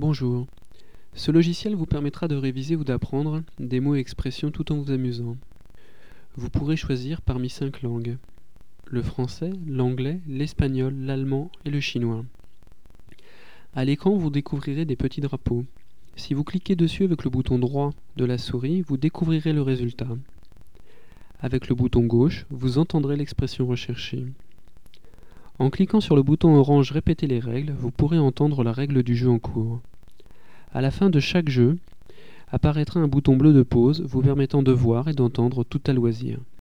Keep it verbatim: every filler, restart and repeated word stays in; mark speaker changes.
Speaker 1: Bonjour. Ce logiciel vous permettra de réviser ou d'apprendre des mots et expressions tout en vous amusant. Vous pourrez choisir parmi cinq langues: le français, l'anglais, l'espagnol, l'allemand et le chinois. À l'écran, vous découvrirez des petits drapeaux. Si vous cliquez dessus avec le bouton droit de la souris, vous découvrirez le résultat. Avec le bouton gauche, vous entendrez l'expression recherchée. En cliquant sur le bouton orange « Répéter les règles », vous pourrez entendre la règle du jeu en cours. À la fin de chaque jeu, apparaîtra un bouton bleu de pause vous permettant de voir et d'entendre tout à loisir.